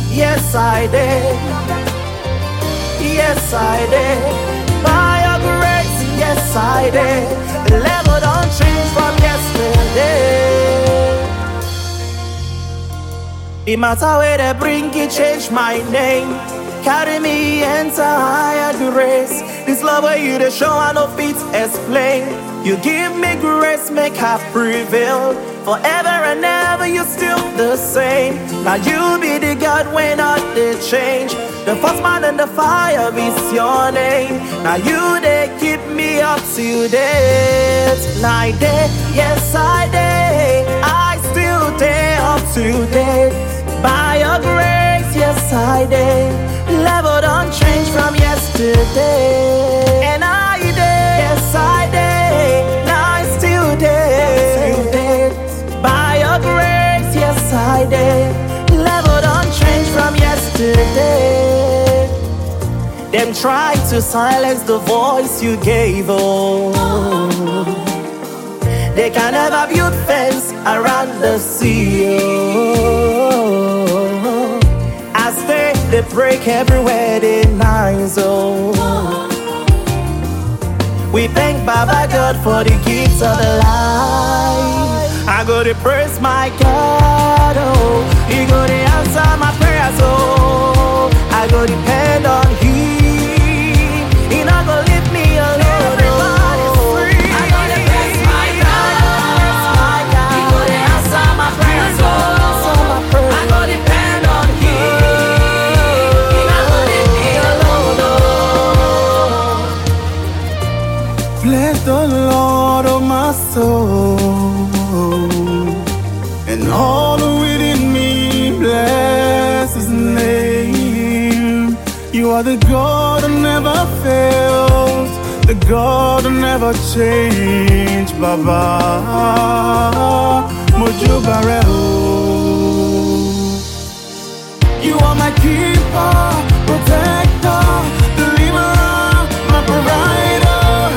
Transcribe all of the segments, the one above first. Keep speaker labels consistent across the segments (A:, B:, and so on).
A: Yes, I did. Yes, I did. By your grace, yes, I did. The level don't change from yesterday. The matter where they bring it, change my name. Carry me enter higher grace. This love where you the show I no fit explain. You give me grace, make her prevail. Forever and ever you still the same. Now you be the God when not the change. The first man in the fire is your name. Now you they keep me up to date. Like that, yes I did. I still day up to date. By your grace, yes I did. Level don't change from yesterday. And I did, yes I did. Now I still did. By your grace, yes I did. Level don't change from yesterday. Them try to silence the voice you gave, oh. They can never build fence around the sea, oh. As they break everywhere they nice, oh. We thank Baba God for the gifts of the life. I go to praise my God, oh. He go to answer my prayers, oh. I go depend on Him. He not gonna leave me alone. Everybody's free. I go to praise my God. He go to answer my prayers, oh. I go depend on Him. He not gonna leave me alone, oh.
B: Bless the Lord, oh my soul, and all within me, bless His name. You are the God who never fails, the God who never changed, Baba. Mojo Bareo. You are my keeper, protector, deliverer, my provider.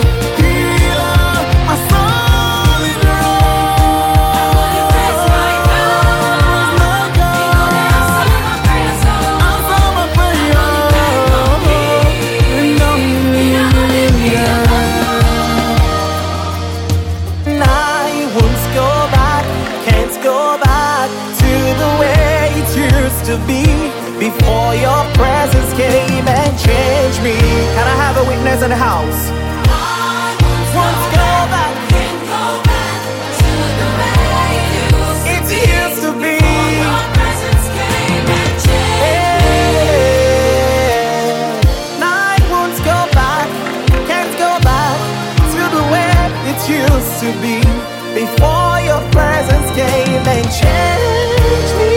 A: To be before your presence came and changed me. Can I have a witness in the house?
C: I once go back, can't go back to the way it used to be. Before your presence came and changed me.
A: Now I won't go back, can't go back to the way it used to be. Before your presence came and changed me.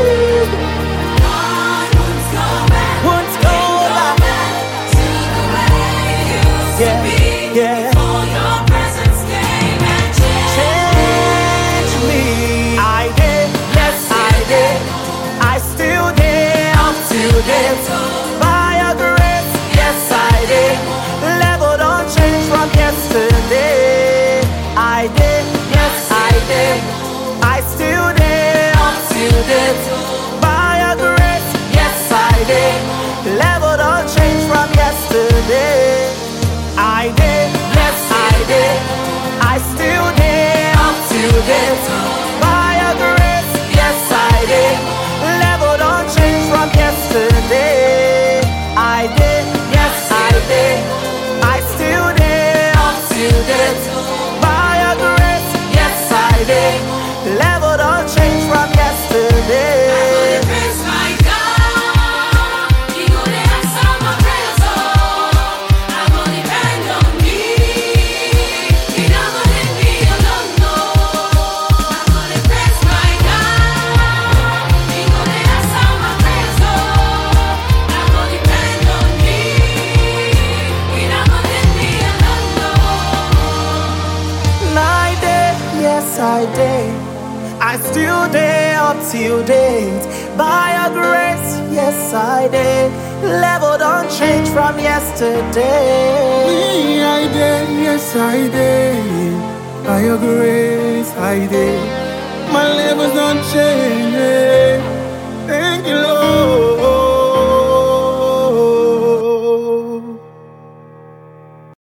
A: Yeah.
C: Before your presence came and changed
A: me. I did, yes I did. I still did up to date. By your grace, yes I did. Level don't change from yesterday. I did, yes I did. I still did up to date. By your grace, yes I did. Level don't change from yesterday. I did, yes I did. I still did up to date. By your grace, yes I did. Level don't change from yesterday. I did, yes I did. I still did up to date. By your grace, yes I did. Level don't change from yesterday.
C: I go to praise my God. He go to answer my prayers, oh. I go depend on Him. He not gonna leave me alone, no. I go to praise my God. He go to answer my prayers, oh. I go depend on Him. He not gonna leave me alone, no.
A: I did, yes I did. I still did up till date. By your grace, yes I did. Level don't change from yesterday.
B: Me, I did, yes I did. By your grace, I did. My levels don't change. Thank you, Lord.